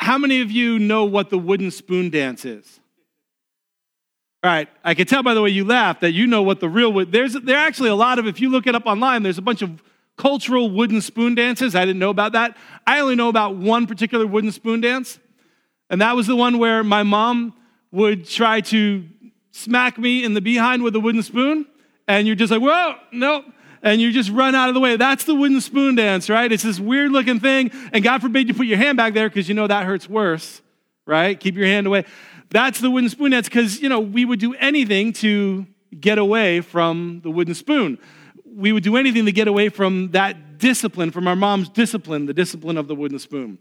How many of you know what the wooden spoon dance is? All right, I can tell by the way you laugh that you know what the real there are actually a lot of, if you look it up online, there's a bunch of cultural wooden spoon dances. I didn't know about that. I only know about one particular wooden spoon dance, and that was the one where my mom would try to smack me in the behind with a wooden spoon, and you're just like, whoa, no, and you just run out of the way. That's the wooden spoon dance, right? It's this weird-looking thing, and God forbid you put your hand back there because you know that hurts worse, right? Keep your hand away. That's the wooden spoon dance because, we would do anything to get away from the wooden spoon. We would do anything to get away from that discipline, from our mom's discipline, the discipline of the wooden spoon.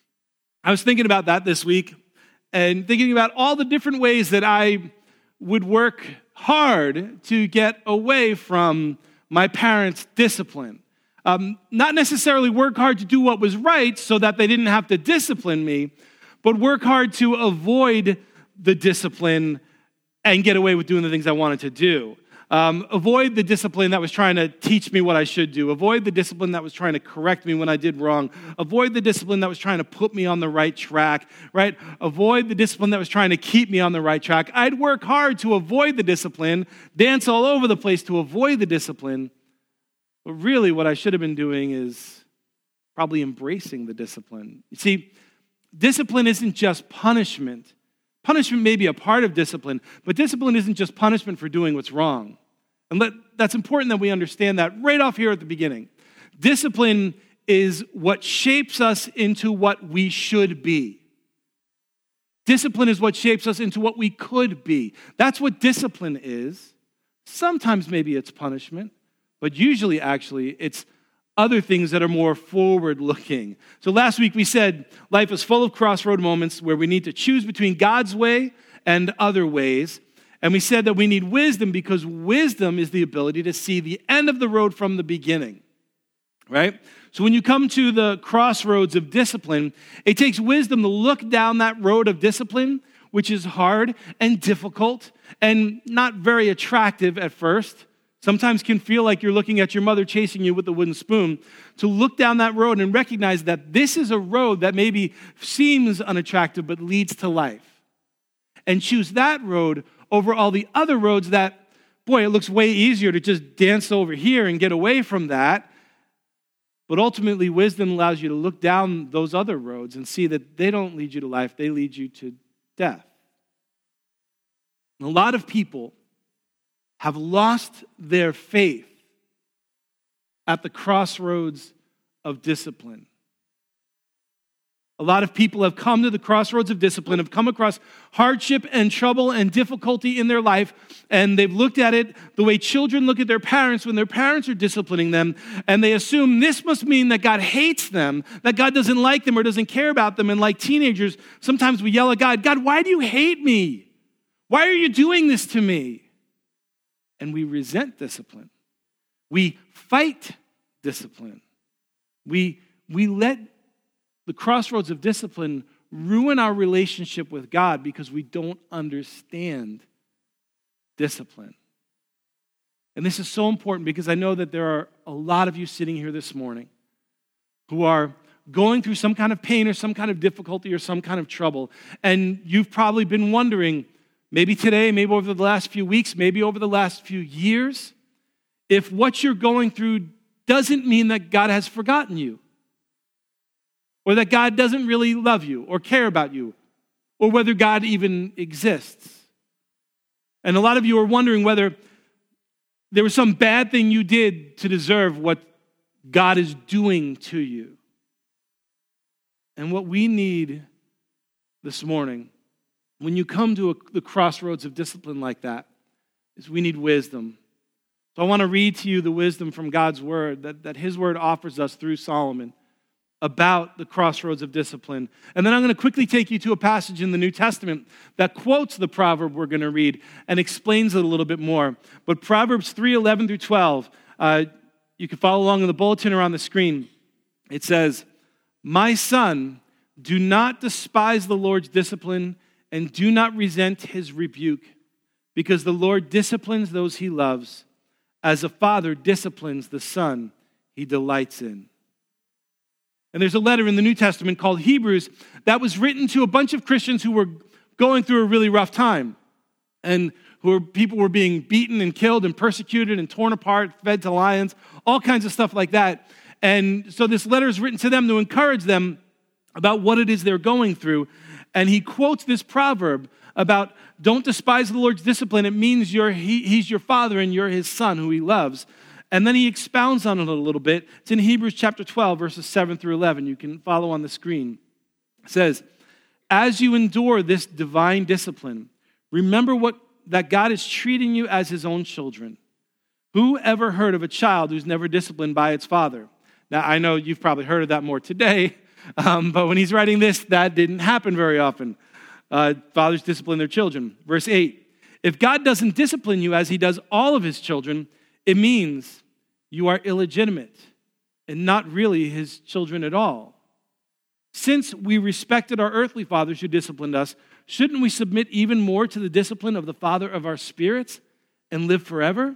I was thinking about that this week and thinking about all the different ways that I would work hard to get away from my parents' discipline. Not necessarily work hard to do what was right so that they didn't have to discipline me, but work hard to avoid the discipline and get away with doing the things I wanted to do. Avoid the discipline that was trying to teach me what I should do. Avoid the discipline that was trying to correct me when I did wrong. Avoid the discipline that was trying to put me on the right track, right? Avoid the discipline that was trying to keep me on the right track. I'd work hard to avoid the discipline, dance all over the place to avoid the discipline. But really what I should have been doing is probably embracing the discipline. You see, discipline isn't just punishment. Punishment may be a part of discipline, but discipline isn't just punishment for doing what's wrong. And that's important that we understand that right off here at the beginning. Discipline is what shapes us into what we should be. Discipline is what shapes us into what we could be. That's what discipline is. Sometimes maybe it's punishment, but usually actually it's other things that are more forward-looking. So last week we said life is full of crossroad moments where we need to choose between God's way and other ways. And we said that we need wisdom because wisdom is the ability to see the end of the road from the beginning, right? So when you come to the crossroads of discipline, it takes wisdom to look down that road of discipline, which is hard and difficult and not very attractive at first. Sometimes can feel like you're looking at your mother chasing you with a wooden spoon, to look down that road and recognize that this is a road that maybe seems unattractive but leads to life. And choose that road over all the other roads that, boy, it looks way easier to just dance over here and get away from that. But ultimately, wisdom allows you to look down those other roads and see that they don't lead you to life, they lead you to death. And a lot of people have lost their faith at the crossroads of discipline. A lot of people have come to the crossroads of discipline, have come across hardship and trouble and difficulty in their life, and they've looked at it the way children look at their parents when their parents are disciplining them, and they assume this must mean that God hates them, that God doesn't like them or doesn't care about them. And like teenagers, sometimes we yell at God, God, why do you hate me? Why are you doing this to me? And we resent discipline. We fight discipline. We let the crossroads of discipline ruin our relationship with God because we don't understand discipline. And this is so important because I know that there are a lot of you sitting here this morning who are going through some kind of pain or some kind of difficulty or some kind of trouble. And you've probably been wondering, maybe today, maybe over the last few weeks, maybe over the last few years, if what you're going through doesn't mean that God has forgotten you, or that God doesn't really love you or care about you, or whether God even exists. And a lot of you are wondering whether there was some bad thing you did to deserve what God is doing to you. And what we need this morning, when you come to the crossroads of discipline like that, is we need wisdom. So I want to read to you the wisdom from God's word that his word offers us through Solomon about the crossroads of discipline. And then I'm going to quickly take you to a passage in the New Testament that quotes the proverb we're going to read and explains it a little bit more. But Proverbs 3:11 through 12, you can follow along in the bulletin or on the screen. It says, "My son, do not despise the Lord's discipline and do not resent his rebuke, because the Lord disciplines those he loves, as a father disciplines the son he delights in." And there's a letter in the New Testament called Hebrews that was written to a bunch of Christians who were going through a really rough time, and people were being beaten and killed and persecuted and torn apart, fed to lions, all kinds of stuff like that. And so this letter is written to them to encourage them about what it is they're going through. And he quotes this proverb about don't despise the Lord's discipline. It means he's your father and you're his son who he loves. And then he expounds on it a little bit. It's in Hebrews chapter 12, verses 7 through 11. You can follow on the screen. It says, as you endure this divine discipline, remember that God is treating you as his own children. Who ever heard of a child who's never disciplined by its father? Now, I know you've probably heard of that more today, but when he's writing this, that didn't happen very often. Fathers discipline their children. Verse 8, if God doesn't discipline you as he does all of his children, it means you are illegitimate and not really his children at all. Since we respected our earthly fathers who disciplined us, shouldn't we submit even more to the discipline of the Father of our spirits and live forever?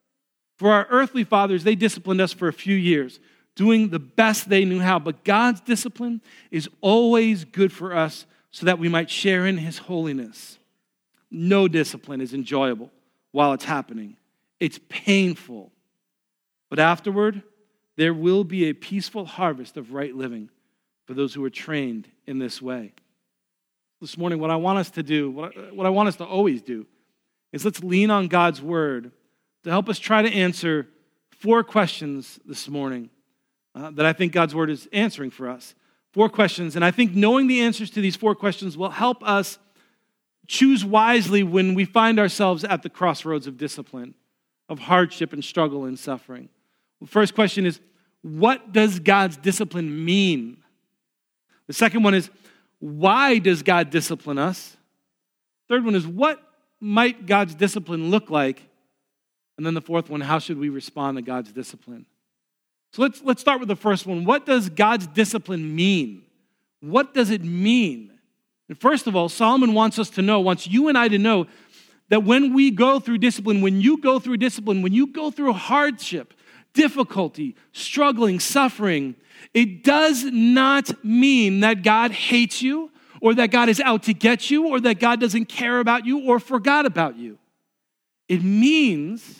For our earthly fathers, they disciplined us for a few years, doing the best they knew how. But God's discipline is always good for us so that we might share in his holiness. No discipline is enjoyable while it's happening. It's painful. But afterward, there will be a peaceful harvest of right living for those who are trained in this way. This morning, what I want us to do, what I want us to always do, is let's lean on God's word to help us try to answer 4 questions this morning that I think God's word is answering for us. 4 questions, and I think knowing the answers to these 4 questions will help us choose wisely when we find ourselves at the crossroads of discipline, of hardship and struggle and suffering. The first question is, what does God's discipline mean? The second one is, why does God discipline us? Third one is, what might God's discipline look like? And then the fourth one, how should we respond to God's discipline? So let's start with the first one. What does God's discipline mean? What does it mean? And first of all, Solomon wants you and I to know that when we go through discipline, when you go through hardship, difficulty, struggling, suffering, it does not mean that God hates you or that God is out to get you or that God doesn't care about you or forgot about you. It means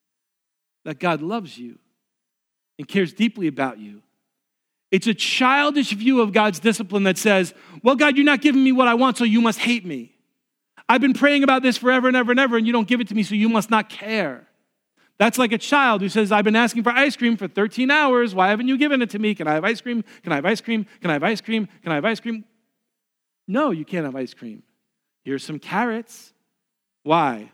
that God loves you and cares deeply about you. It's a childish view of God's discipline that says, well, God, you're not giving me what I want, so you must hate me. I've been praying about this forever and ever and ever, and you don't give it to me, so you must not care. That's like a child who says, I've been asking for ice cream for 13 hours. Why haven't you given it to me? Can I have ice cream? Can I have ice cream? Can I have ice cream? Can I have ice cream? No, you can't have ice cream. Here's some carrots. Why?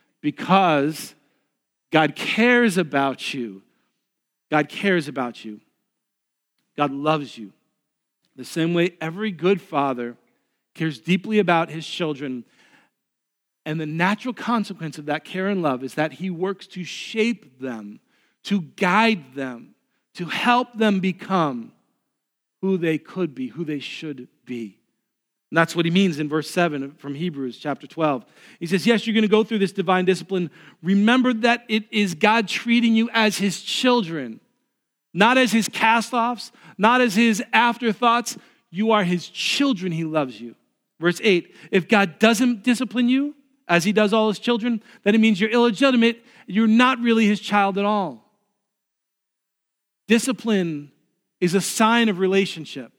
Because God cares about you. God cares about you. God loves you. The same way every good father cares deeply about his children. And the natural consequence of that care and love is that he works to shape them, to guide them, to help them become who they could be, who they should be. And that's what he means in verse 7 from Hebrews chapter 12. He says, yes, you're going to go through this divine discipline. Remember that it is God treating you as his children, not as his cast-offs, not as his afterthoughts. You are his children. He loves you. Verse 8, if God doesn't discipline you, as he does all his children, then it means you're illegitimate. You're not really his child at all. Discipline is a sign of relationship.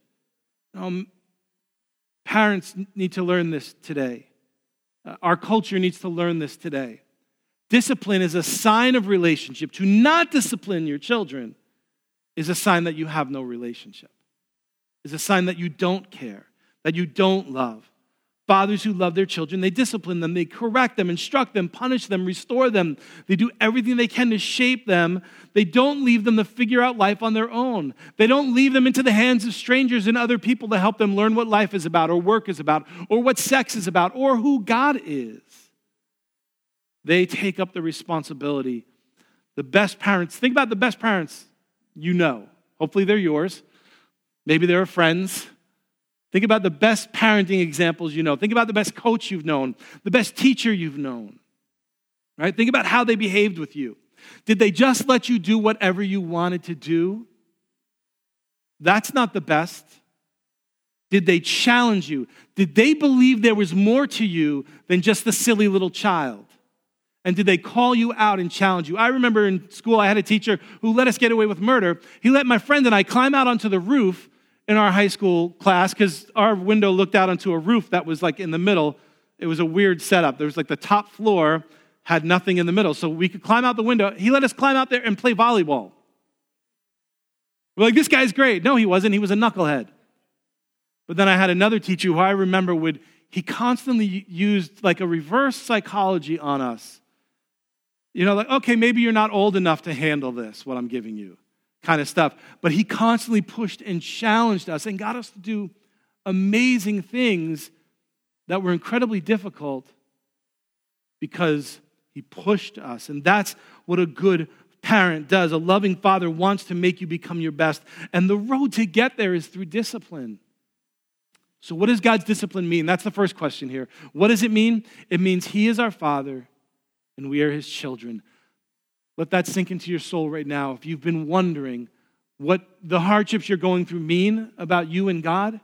Parents need to learn this today. Our culture needs to learn this today. Discipline is a sign of relationship. To not discipline your children is a sign that you have no relationship. It's a sign that you don't care, that you don't love. Fathers who love their children, they discipline them, they correct them, instruct them, punish them, restore them. They do everything they can to shape them. They don't leave them to figure out life on their own. They don't leave them into the hands of strangers and other people to help them learn what life is about or work is about or what sex is about or who God is. They take up the responsibility. The best parents, think about the best parents you know. Hopefully they're yours. Maybe they're friends. Think about the best parenting examples you know. Think about the best coach you've known, the best teacher you've known, right? Think about how they behaved with you. Did they just let you do whatever you wanted to do? That's not the best. Did they challenge you? Did they believe there was more to you than just the silly little child? And did they call you out and challenge you? I remember in school I had a teacher who let us get away with murder. He let my friend and I climb out onto the roof in our high school class because our window looked out onto a roof that was like in the middle. It was a weird setup. There was like the top floor had nothing in the middle, so we could climb out the window. He let us climb out there and play volleyball. We're like, this guy's great. No, he wasn't. He was a knucklehead. But then I had another teacher who I remember he constantly used like a reverse psychology on us. You know, like, okay, maybe you're not old enough to handle this, what I'm giving you, kind of stuff. But he constantly pushed and challenged us and got us to do amazing things that were incredibly difficult because he pushed us. And that's what a good parent does. A loving father wants to make you become your best. And the road to get there is through discipline. So what does God's discipline mean? That's the first question here. What does it mean? It means he is our father and we are his children. Let that sink into your soul right now. If you've been wondering what the hardships you're going through mean about you and God,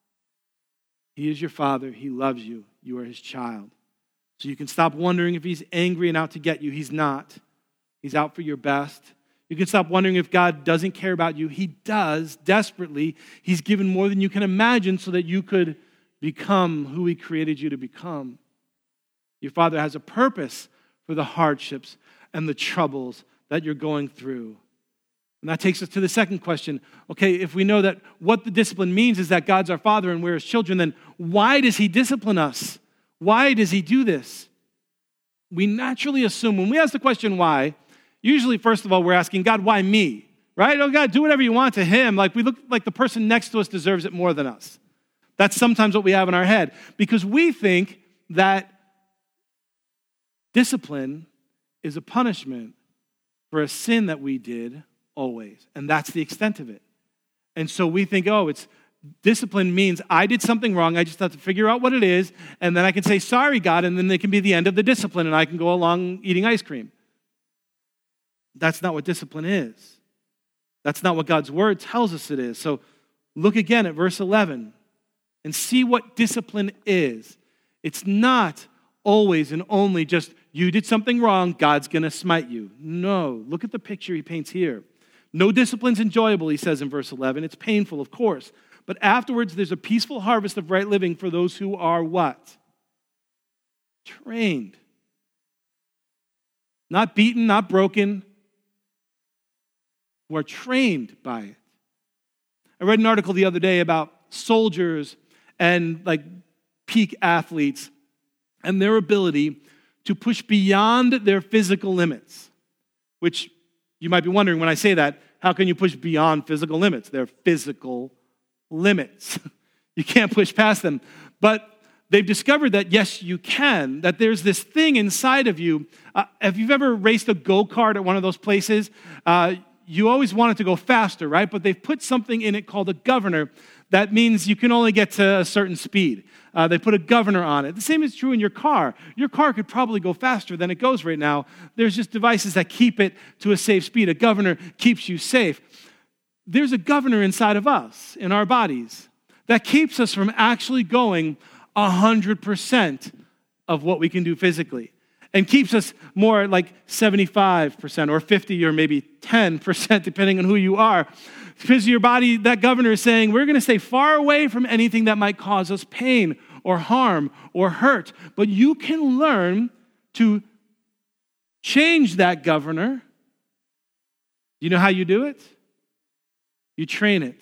he is your father. He loves you. You are his child. So you can stop wondering if he's angry and out to get you. He's not. He's out for your best. You can stop wondering if God doesn't care about you. He does, desperately. He's given more than you can imagine so that you could become who he created you to become. Your Father has a purpose for the hardships and the troubles that you're going through. And that takes us to the second question. Okay, if we know that what the discipline means is that God's our Father and we're his children, then why does he discipline us? Why does he do this? We naturally assume, when we ask the question why, usually, first of all, we're asking, God, why me? Right? Oh, God, do whatever you want to him. Like we look like the person next to us deserves it more than us. That's sometimes what we have in our head. Because we think that discipline is a punishment for a sin that we did always. And that's the extent of it. And so we think, discipline means I did something wrong. I just have to figure out what it is. And then I can say, sorry, God. And then it can be the end of the discipline. And I can go along eating ice cream. That's not what discipline is. That's not what God's word tells us it is. So look again at verse 11 and see what discipline is. It's not always and only just you did something wrong, God's going to smite you. No, look at the picture he paints here. No discipline's enjoyable, he says in verse 11. It's painful, of course. But afterwards, there's a peaceful harvest of right living for those who are what? Trained. Not beaten, not broken. Who are trained by it. I read an article the other day about soldiers and like peak athletes and their ability to push beyond their physical limits, which you might be wondering when I say that, how can you push beyond physical limits? They're physical limits. You can't push past them. But they've discovered that, yes, you can, that there's this thing inside of you. If you've ever raced a go-kart at one of those places, you always want it to go faster, right? But they've put something in it called a governor. That means you can only get to a certain speed. They put a governor on it. The same is true in your car. Your car could probably go faster than it goes right now. There's just devices that keep it to a safe speed. A governor keeps you safe. There's a governor inside of us, in our bodies, that keeps us from actually going 100% of what we can do physically. And keeps us more like 75% or 50 or maybe 10%, depending on who you are. Because your body, that governor is saying, we're going to stay far away from anything that might cause us pain or harm or hurt. But you can learn to change that governor. You know how you do it? You train it.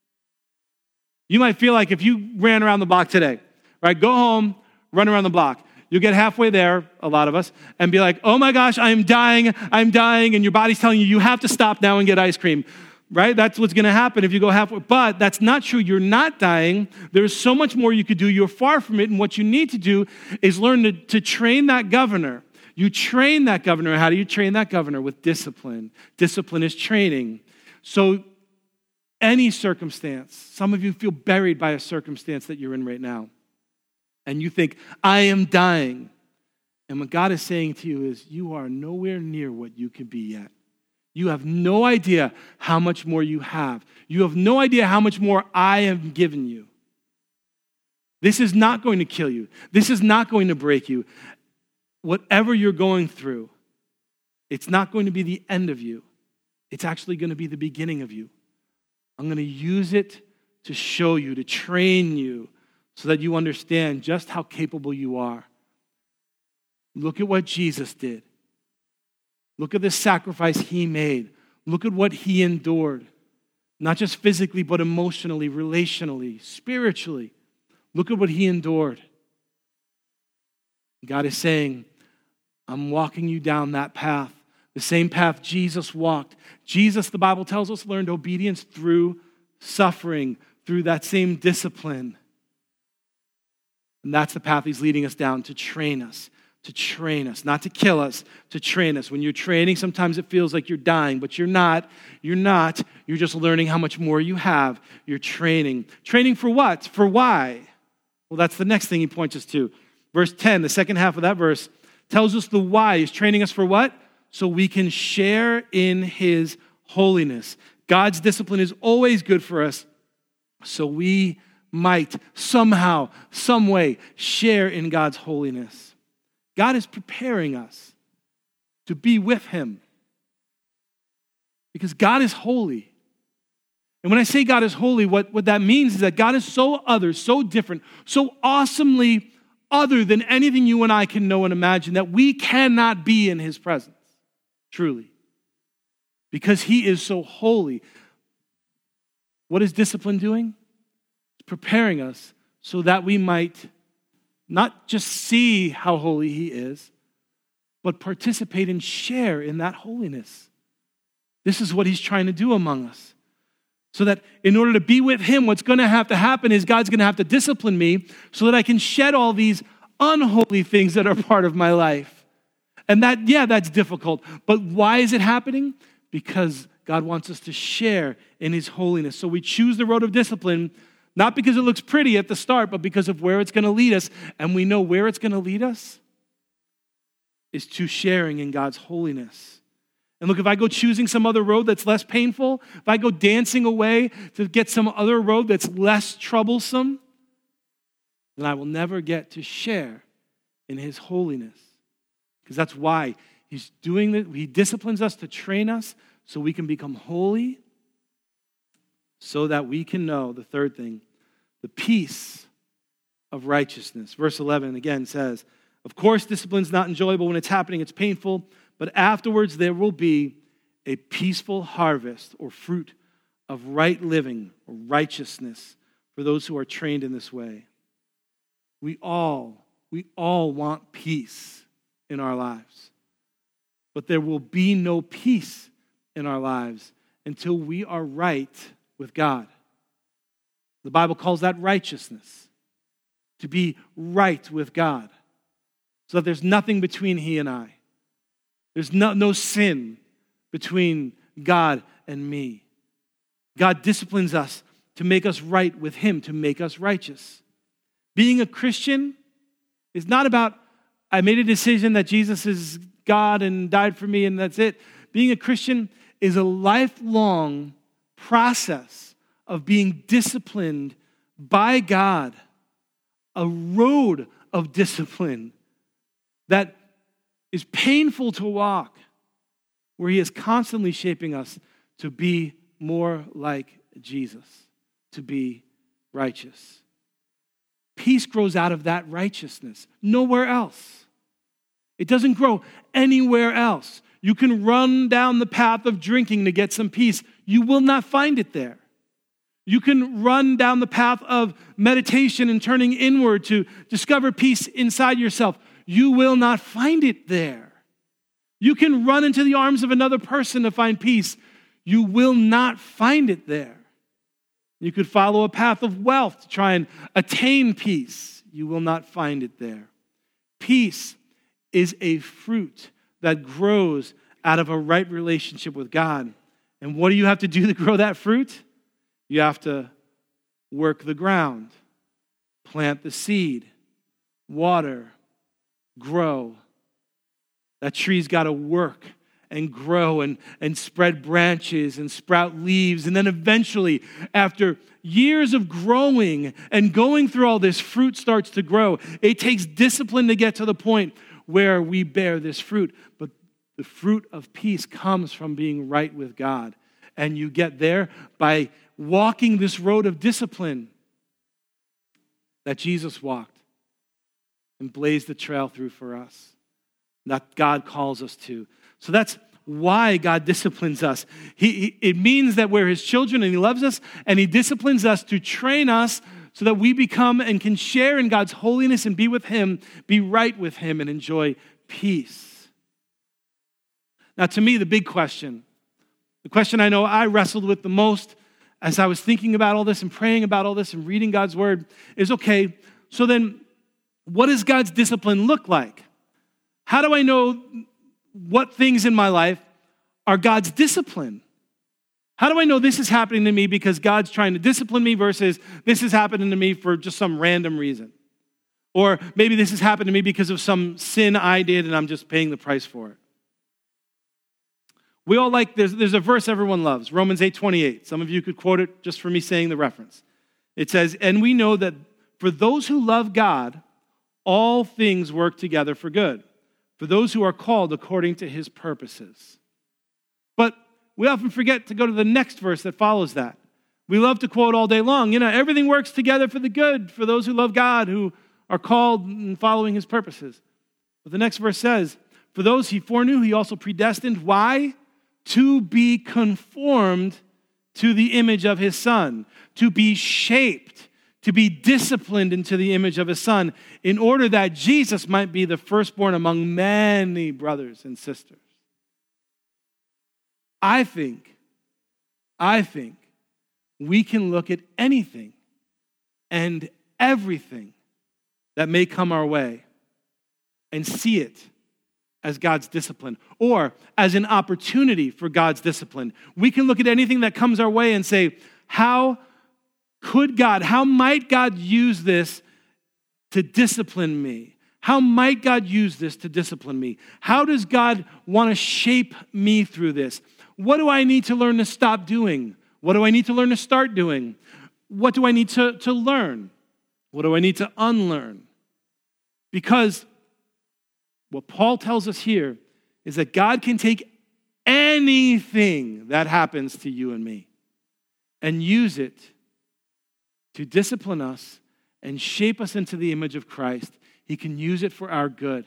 You might feel like if you ran around the block today, right? Go home, run around the block. You'll get halfway there, a lot of us, and be like, oh my gosh, I'm dying, and your body's telling you, you have to stop now and get ice cream, right? That's what's going to happen if you go halfway. But that's not true. You're not dying. There's so much more you could do. You're far from it, and what you need to do is learn to train that governor. You train that governor. How do you train that governor? With discipline. Discipline is training. So any circumstance, some of you feel buried by a circumstance that you're in right now. And you think, I am dying. And what God is saying to you is, you are nowhere near what you could be yet. You have no idea how much more you have. You have no idea how much more I have given you. This is not going to kill you. This is not going to break you. Whatever you're going through, it's not going to be the end of you. It's actually going to be the beginning of you. I'm going to use it to show you, to train you, so that you understand just how capable you are. Look at what Jesus did. Look at the sacrifice he made. Look at what he endured. Not just physically, but emotionally, relationally, spiritually. Look at what he endured. God is saying, I'm walking you down that path. The same path Jesus walked. Jesus, the Bible tells us, learned obedience through suffering, through that same discipline. And that's the path he's leading us down, to train us, not to kill us, to train us. When you're training, sometimes it feels like you're dying, but you're not. You're not. You're just learning how much more you have. You're training. Training for what? For why? Well, that's the next thing he points us to. Verse 10, the second half of that verse, tells us the why. He's training us for what? So we can share in his holiness. God's discipline is always good for us, so we might somehow, some way, share in God's holiness. God is preparing us to be with him because God is holy. And when I say God is holy, what that means is that God is so other, so different, so awesomely other than anything you and I can know and imagine that we cannot be in his presence, truly, because he is so holy. What is discipline doing? It's preparing us so that we might not just see how holy he is, but participate and share in that holiness. This is what he's trying to do among us. So that in order to be with him, what's going to have to happen is God's going to have to discipline me so that I can shed all these unholy things that are part of my life. And that's difficult. But why is it happening? Because God wants us to share in his holiness. So we choose the road of discipline, not because it looks pretty at the start, but because of where it's going to lead us. And we know where it's going to lead us is to sharing in God's holiness. And look, if I go choosing some other road that's less painful, if I go dancing away to get some other road that's less troublesome, then I will never get to share in his holiness. Because that's why he's doing it. He disciplines us to train us so we can become holy, so that we can know, the third thing, the peace of righteousness. Verse 11 again says, of course, discipline's not enjoyable when it's happening, it's painful, but afterwards there will be a peaceful harvest or fruit of right living or righteousness for those who are trained in this way. We all want peace in our lives. But there will be no peace in our lives until we are right with God. The Bible calls that righteousness, to be right with God, so that there's nothing between he and I. There's no sin between God and me. God disciplines us to make us right with him, to make us righteous. Being a Christian is not about, I made a decision that Jesus is God and died for me and that's it. Being a Christian is a lifelong process of being disciplined by God, a road of discipline that is painful to walk, where he is constantly shaping us to be more like Jesus, to be righteous. Peace grows out of that righteousness, nowhere else. It doesn't grow anywhere else. You can run down the path of drinking to get some peace. You will not find it there. You can run down the path of meditation and turning inward to discover peace inside yourself. You will not find it there. You can run into the arms of another person to find peace. You will not find it there. You could follow a path of wealth to try and attain peace. You will not find it there. Peace is a fruit that grows out of a right relationship with God. And what do you have to do to grow that fruit? You have to work the ground, plant the seed, water, grow. That tree's got to work and grow and spread branches and sprout leaves. And then eventually, after years of growing and going through all this, fruit starts to grow. It takes discipline to get to the point where we bear this fruit. But the fruit of peace comes from being right with God. And you get there by walking this road of discipline that Jesus walked and blazed the trail through for us, that God calls us to. So that's why God disciplines us. It means that we're his children and he loves us, and he disciplines us to train us so that we become and can share in God's holiness and be with him, be right with him, and enjoy peace. Now, to me, the big question, the question I know I wrestled with the most as I was thinking about all this and praying about all this and reading God's word is, okay, so then what does God's discipline look like? How do I know what things in my life are God's discipline? How do I know this is happening to me because God's trying to discipline me versus this is happening to me for just some random reason? Or maybe this has happened to me because of some sin I did and I'm just paying the price for it. We all like, there's a verse everyone loves, Romans 8:28. Some of you could quote it just for me saying the reference. It says, and we know that for those who love God, all things work together for good, for those who are called according to his purposes. But we often forget to go to the next verse that follows that. We love to quote all day long, everything works together for the good, for those who love God, who are called and following his purposes. But the next verse says, for those he foreknew, he also predestined. Why? To be conformed to the image of his Son, to be shaped, to be disciplined into the image of his Son, in order that Jesus might be the firstborn among many brothers and sisters. I think we can look at anything and everything that may come our way and see it as God's discipline, or as an opportunity for God's discipline. We can look at anything that comes our way and say, how might God use this to discipline me? How might God use this to discipline me? How does God want to shape me through this? What do I need to learn to stop doing? What do I need to learn to start doing? What do I need to learn? What do I need to unlearn? Because what Paul tells us here is that God can take anything that happens to you and me and use it to discipline us and shape us into the image of Christ. He can use it for our good.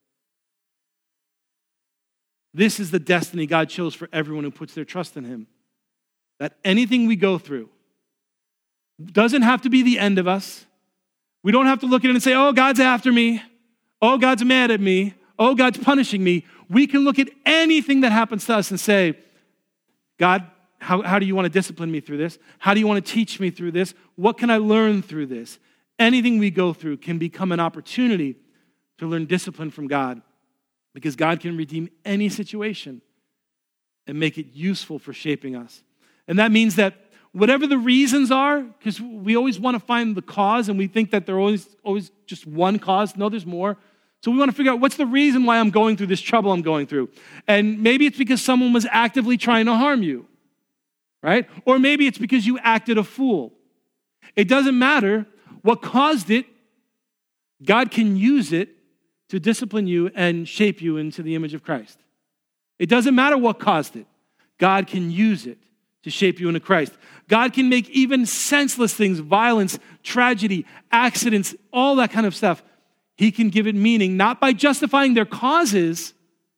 This is the destiny God chose for everyone who puts their trust in him. That anything we go through doesn't have to be the end of us. We don't have to look at it and say, oh, God's after me. Oh, God's mad at me. Oh, God's punishing me. We can look at anything that happens to us and say, God, how do you want to discipline me through this? How do you want to teach me through this? What can I learn through this? Anything we go through can become an opportunity to learn discipline from God, because God can redeem any situation and make it useful for shaping us. And that means that whatever the reasons are, because we always want to find the cause and we think that there's always just one cause. No, there's more. So we want to figure out what's the reason why I'm going through this trouble I'm going through. And maybe it's because someone was actively trying to harm you, right? Or maybe it's because you acted a fool. It doesn't matter what caused it. God can use it to discipline you and shape you into the image of Christ. It doesn't matter what caused it. God can use it to shape you into Christ. God can make even senseless things, violence, tragedy, accidents, all that kind of stuff. He can give it meaning, not by justifying their causes,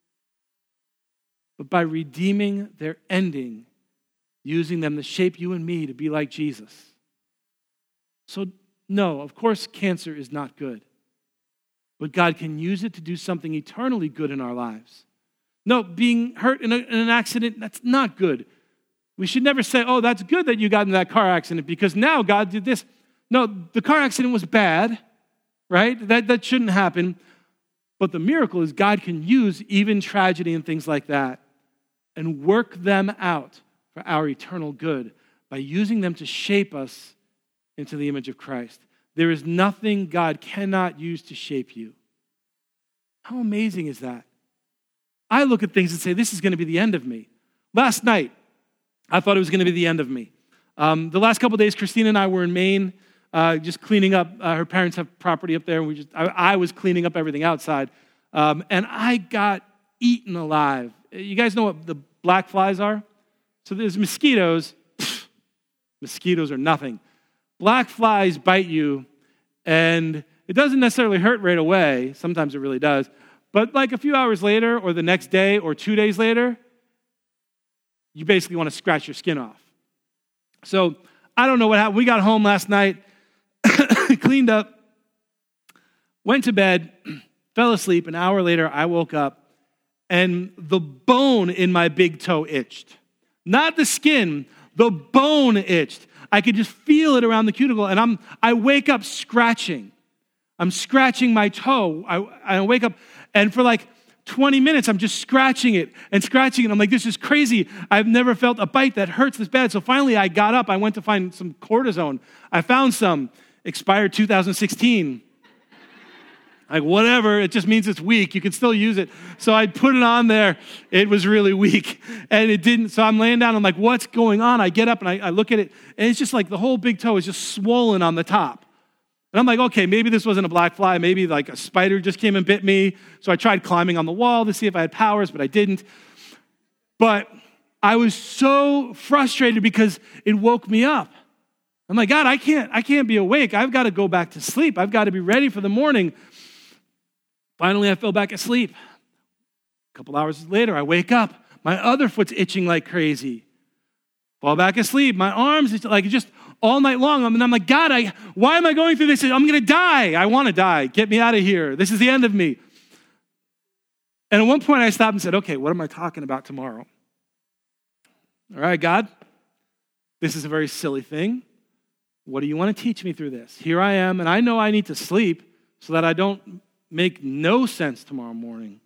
but by redeeming their ending, using them to shape you and me to be like Jesus. So, no, of course, cancer is not good. But God can use it to do something eternally good in our lives. No, being hurt in an accident, that's not good. We should never say, oh, that's good that you got in that car accident because now God did this. No, the car accident was bad, right? That shouldn't happen. But the miracle is God can use even tragedy and things like that and work them out for our eternal good by using them to shape us into the image of Christ. There is nothing God cannot use to shape you. How amazing is that? I look at things and say, this is going to be the end of me. Last night, I thought it was going to be the end of me. The last couple of days, Christina and I were in Maine, just cleaning up. Her parents have property up there, and I was cleaning up everything outside. And I got eaten alive. You guys know what the black flies are? So there's mosquitoes. Mosquitoes are nothing. Black flies bite you, and it doesn't necessarily hurt right away. Sometimes it really does. But like a few hours later, or the next day, or 2 days later, you basically want to scratch your skin off. So I don't know what happened. We got home last night, cleaned up, went to bed, fell asleep. An hour later, I woke up, and the bone in my big toe itched. Not the skin, the bone itched. I could just feel it around the cuticle, and I wake up scratching. I'm scratching my toe. I wake up, and for like 20 minutes, I'm just scratching it. I'm like, this is crazy. I've never felt a bite that hurts this bad. So finally, I got up. I went to find some cortisone. I found some, expired 2016. Like, whatever, it just means it's weak. You can still use it. So I put it on there. It was really weak, and it didn't. So I'm laying down. I'm like, what's going on? I get up, and I look at it, and it's just like the whole big toe is just swollen on the top. And I'm like, okay, maybe this wasn't a black fly. Maybe like a spider just came and bit me. So I tried climbing on the wall to see if I had powers, but I didn't. But I was so frustrated because it woke me up. I'm like, God, I can't be awake. I've got to go back to sleep. I've got to be ready for the morning. Finally, I fell back asleep. A couple hours later, I wake up. My other foot's itching like crazy. Fall back asleep. My arms, it's like just all night long. I'm like, God, why am I going through this? I'm going to die. I want to die. Get me out of here. This is the end of me. And at one point, I stopped and said, okay, what am I talking about tomorrow? All right, God, this is a very silly thing. What do you want to teach me through this? Here I am, and I know I need to sleep so that I don't make no sense tomorrow morning.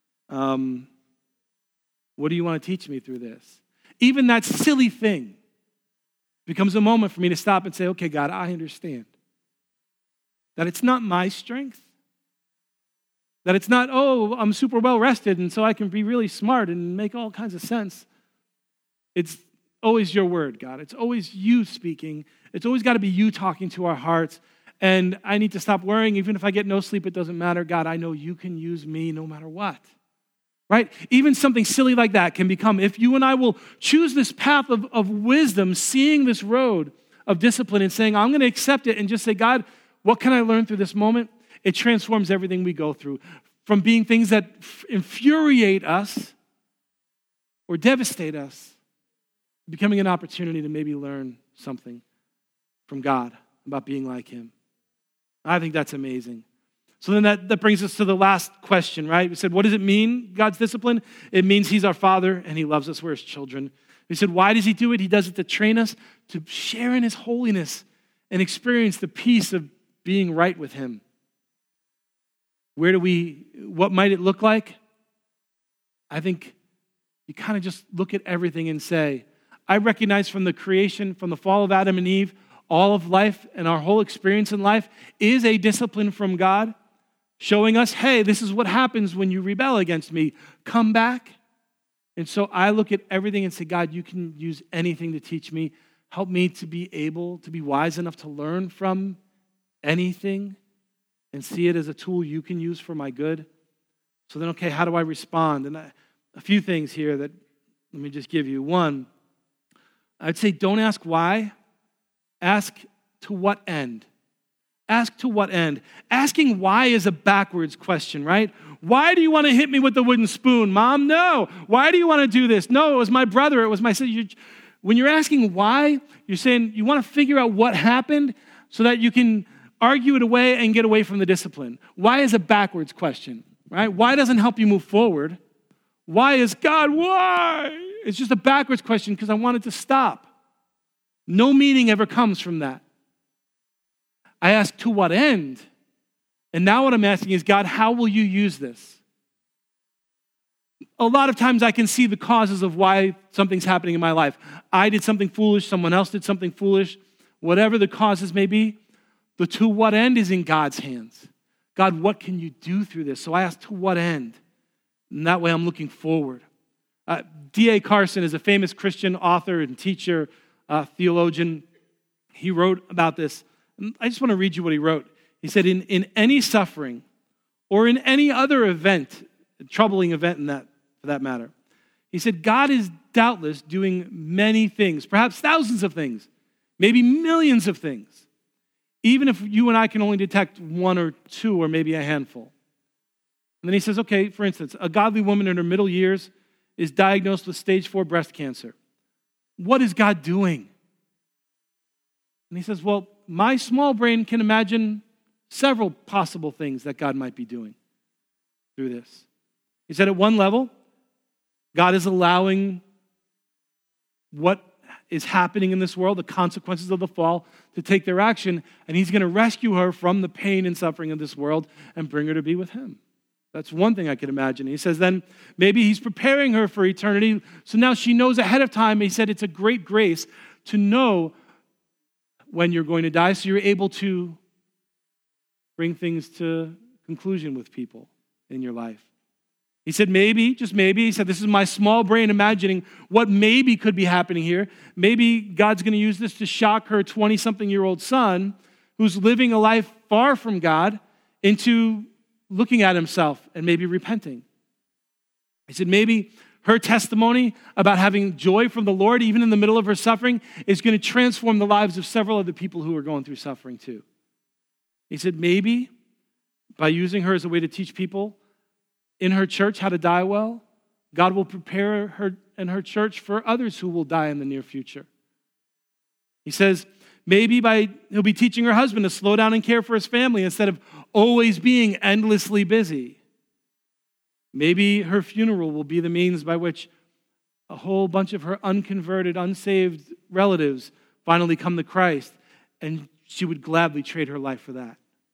What do you want to teach me through this? Even that silly thing becomes a moment for me to stop and say, okay, God, I understand that it's not my strength, that it's not, oh, I'm super well rested and so I can be really smart and make all kinds of sense. It's always your word, God. It's always you speaking. It's always got to be you talking to our hearts. And I need to stop worrying. Even if I get no sleep, it doesn't matter. God, I know you can use me no matter what. Right? Even something silly like that can become, if you and I will choose this path of wisdom, seeing this road of discipline and saying, I'm going to accept it and just say, God, what can I learn through this moment? It transforms everything we go through. From being things that infuriate us or devastate us, becoming an opportunity to maybe learn something from God about being like him. I think that's amazing. So then that brings us to the last question, right? We said, what does it mean, God's discipline? It means he's our Father and he loves us. We're his children. We said, why does he do it? He does it to train us to share in his holiness and experience the peace of being right with him. What might it look like? I think you kind of just look at everything and say, I recognize from the creation, from the fall of Adam and Eve, all of life and our whole experience in life is a discipline from God, showing us, hey, this is what happens when you rebel against me. Come back. And so I look at everything and say, God, you can use anything to teach me. Help me to be able to be wise enough to learn from anything and see it as a tool you can use for my good. So then, okay, how do I respond? And a few things here that let me just give you. One, I'd say don't ask why. Ask to what end. Ask to what end. Asking why is a backwards question, right? Why do you want to hit me with the wooden spoon, Mom? No. Why do you want to do this? No, it was my brother. It was my sister. When you're asking why, you're saying you want to figure out what happened so that you can argue it away and get away from the discipline. Why is a backwards question, right? Why doesn't help you move forward? Why is God, why? It's just a backwards question because I want it to stop. No meaning ever comes from that. I ask, to what end? And now what I'm asking is, God, how will you use this? A lot of times I can see the causes of why something's happening in my life. I did something foolish, someone else did something foolish, whatever the causes may be. The to what end is in God's hands. God, what can you do through this? So I ask, to what end? And that way I'm looking forward. D.A. Carson is a famous Christian author and teacher, theologian. He wrote about this. And I just want to read you what he wrote. He said, in any suffering or in any other event, a troubling event for that matter, he said, God is doubtless doing many things, perhaps thousands of things, maybe millions of things, even if you and I can only detect one or two or maybe a handful. And then he says, okay, for instance, a godly woman in her middle years is diagnosed with stage 4 breast cancer. What is God doing? And he says, well, my small brain can imagine several possible things that God might be doing through this. He said at one level, God is allowing what is happening in this world, the consequences of the fall, to take their action, and he's going to rescue her from the pain and suffering of this world and bring her to be with him. That's one thing I can imagine. He says then maybe he's preparing her for eternity, so now she knows ahead of time. He said it's a great grace to know when you're going to die, so you're able to bring things to conclusion with people in your life. He said maybe, just maybe, he said this is my small brain imagining what maybe could be happening here. Maybe God's going to use this to shock her 20-something-year-old son who's living a life far from God into looking at himself and maybe repenting. He said maybe her testimony about having joy from the Lord, even in the middle of her suffering, is going to transform the lives of several other people who are going through suffering too. He said maybe by using her as a way to teach people in her church how to die well, God will prepare her and her church for others who will die in the near future. He says maybe he'll be teaching her husband to slow down and care for his family instead of always being endlessly busy. Maybe her funeral will be the means by which a whole bunch of her unconverted, unsaved relatives finally come to Christ, and she would gladly trade her life for that.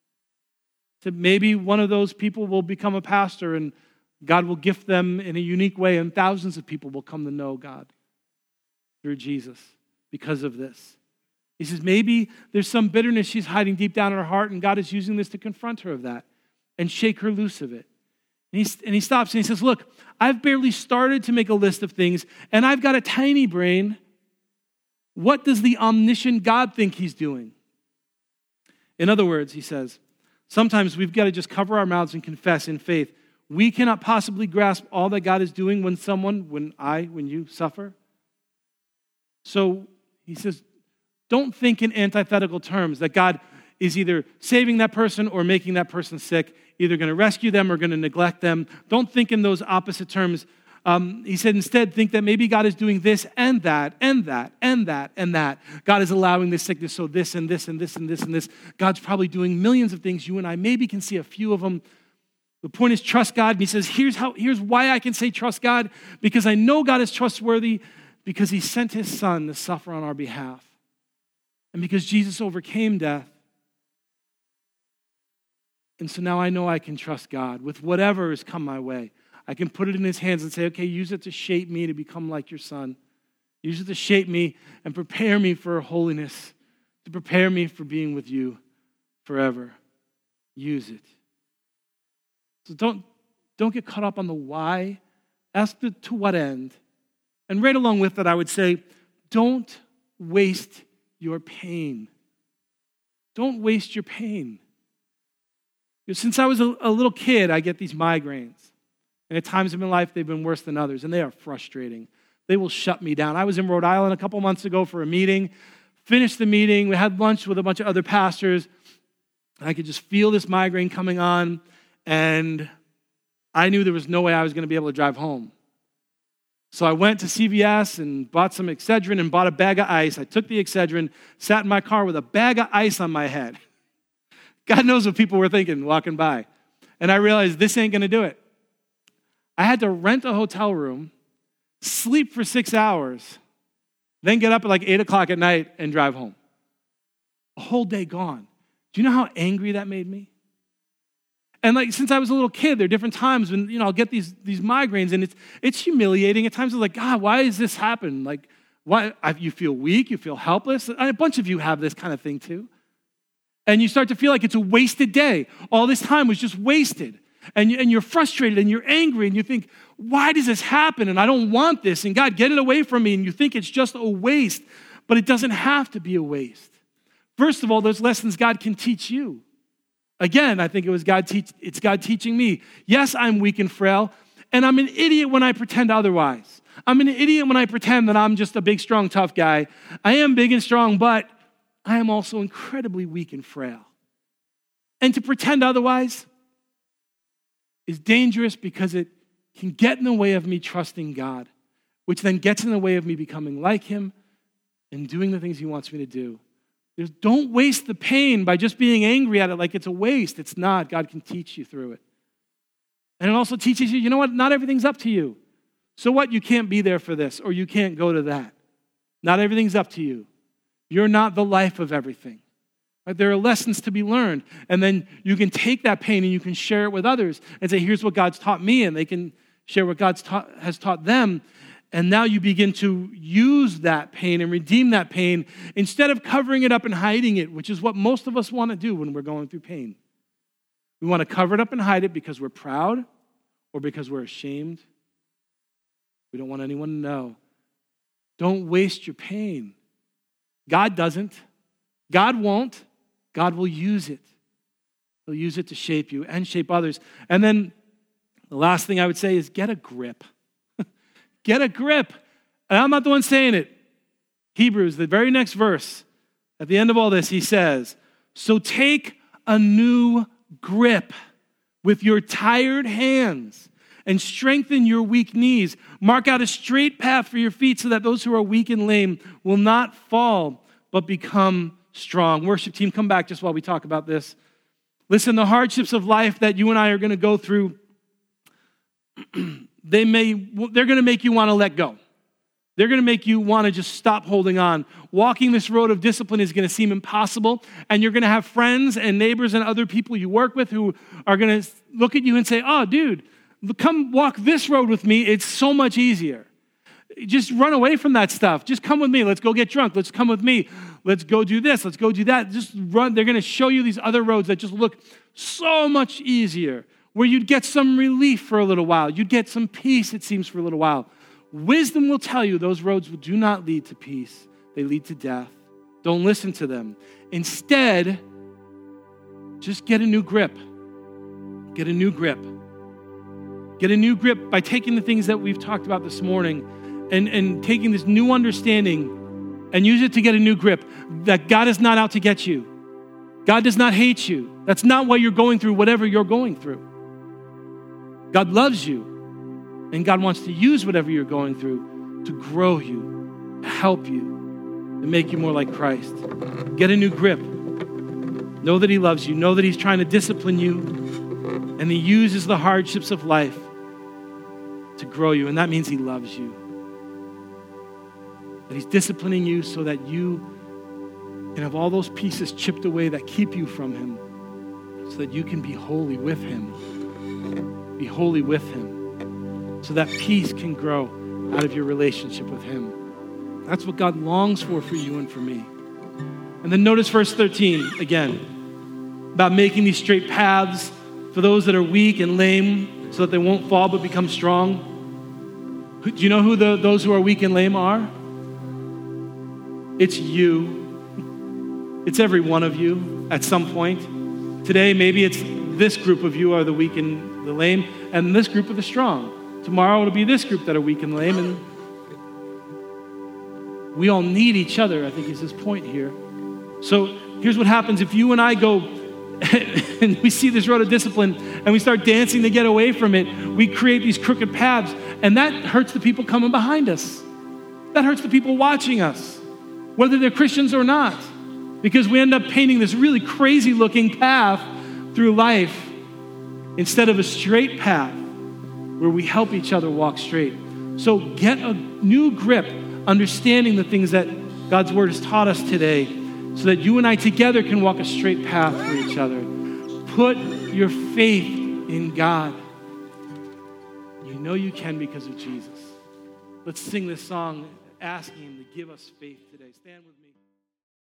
So maybe one of those people will become a pastor and God will gift them in a unique way, and thousands of people will come to know God through Jesus because of this. He says maybe there's some bitterness she's hiding deep down in her heart, and God is using this to confront her of that and shake her loose of it. And he stops and he says, look, I've barely started to make a list of things, and I've got a tiny brain. What does the omniscient God think he's doing? In other words, he says, sometimes we've got to just cover our mouths and confess in faith. We cannot possibly grasp all that God is doing when you suffer. So he says, don't think in antithetical terms that God is either saving that person or making that person sick, either going to rescue them or going to neglect them. Don't think in those opposite terms. He said instead, think that maybe God is doing this and that and that and that and that. God is allowing this sickness, so this and this and this and this and this. God's probably doing millions of things. You and I maybe can see a few of them. The point is trust God. And he says, here's why I can say trust God, because I know God is trustworthy, because he sent his son to suffer on our behalf. And because Jesus overcame death. And so now I know I can trust God with whatever has come my way. I can put it in his hands and say, okay, use it to shape me to become like your son. Use it to shape me and prepare me for holiness, to prepare me for being with you forever. Use it. So don't get caught up on the why. Ask to what end. And right along with that, I would say, don't waste your pain. Don't waste your pain. Since I was a little kid, I get these migraines. And at times in my life, they've been worse than others, and they are frustrating. They will shut me down. I was in Rhode Island a couple months ago for a meeting, finished the meeting, we had lunch with a bunch of other pastors, and I could just feel this migraine coming on, and I knew there was no way I was going to be able to drive home. So I went to CVS and bought some Excedrin and bought a bag of ice. I took the Excedrin, sat in my car with a bag of ice on my head. God knows what people were thinking walking by. And I realized this ain't going to do it. I had to rent a hotel room, sleep for 6 hours, then get up at like 8 o'clock at night and drive home. A whole day gone. Do you know how angry that made me? And since I was a little kid, there are different times when, I'll get these migraines, and it's humiliating. At times I'm like, God, why does this happen? Why? You feel weak, you feel helpless. A bunch of you have this kind of thing too. And you start to feel like it's a wasted day. All this time was just wasted. And you're frustrated and you're angry and you think, why does this happen? And I don't want this. And God, get it away from me. And you think it's just a waste, but it doesn't have to be a waste. First of all, there's lessons God can teach you. Again, I think it's God teaching me. Yes, I'm weak and frail, and I'm an idiot when I pretend otherwise. I'm an idiot when I pretend that I'm just a big, strong, tough guy. I am big and strong, but I am also incredibly weak and frail. And to pretend otherwise is dangerous because it can get in the way of me trusting God, which then gets in the way of me becoming like him and doing the things he wants me to do. Don't waste the pain by just being angry at it like it's a waste. It's not. God can teach you through it. And it also teaches you, you know what? Not everything's up to you. So what? You can't be there for this or you can't go to that. Not everything's up to you. You're not the life of everything. Right? There are lessons to be learned. And then you can take that pain and you can share it with others and say, here's what God's taught me. And they can share what God has taught them. And now you begin to use that pain and redeem that pain instead of covering it up and hiding it, which is what most of us want to do when we're going through pain. We want to cover it up and hide it because we're proud or because we're ashamed. We don't want anyone to know. Don't waste your pain. God doesn't. God won't. God will use it. He'll use it to shape you and shape others. And then the last thing I would say is get a grip. Get a grip. And I'm not the one saying it. Hebrews, the very next verse, at the end of all this, he says, so take a new grip with your tired hands and strengthen your weak knees. Mark out a straight path for your feet so that those who are weak and lame will not fall, but become strong. Worship team, come back just while we talk about this. Listen, the hardships of life that you and I are going to go through, they're going to make you want to let go. They're going to make you want to just stop holding on. Walking this road of discipline is going to seem impossible, and you're going to have friends and neighbors and other people you work with who are going to look at you and say, oh, dude, come walk this road with me. It's so much easier. Just run away from that stuff. Just come with me. Let's go get drunk. Let's come with me. Let's go do this. Let's go do that. Just run. They're going to show you these other roads that just look so much easier, where you'd get some relief for a little while. You'd get some peace, it seems, for a little while. Wisdom will tell you those roads do not lead to peace. They lead to death. Don't listen to them. Instead, just get a new grip. Get a new grip. Get a new grip by taking the things that we've talked about this morning and taking this new understanding and use it to get a new grip that God is not out to get you. God does not hate you. That's not why you're going through whatever you're going through. God loves you, and God wants to use whatever you're going through to grow you, to help you, to make you more like Christ. Get a new grip. Know that he loves you. Know that he's trying to discipline you, and he uses the hardships of life to grow you, and that means he loves you. That he's disciplining you so that you can have all those pieces chipped away that keep you from him, so that you can be holy with him. Be holy with him, so that peace can grow out of your relationship with him. That's what God longs for you and for me. And then notice verse 13 again, about making these straight paths for those that are weak and lame so that they won't fall but become strong. Do you know who those who are weak and lame are? It's you. It's every one of you at some point. Today, maybe it's this group of you are the weak and the lame, and this group are the strong. Tomorrow it'll be this group that are weak and lame, and we all need each other, I think is his point here. So here's what happens if you and I go and we see this road of discipline and we start dancing to get away from it. We create these crooked paths, and that hurts the people coming behind us. That hurts the people watching us, whether they're Christians or not, because we end up painting this really crazy looking path through life instead of a straight path where we help each other walk straight. So get a new grip, understanding the things that God's word has taught us today, so that you and I together can walk a straight path for each other. Put your faith in God. You know you can because of Jesus. Let's sing this song asking him to give us faith today. Stand with me.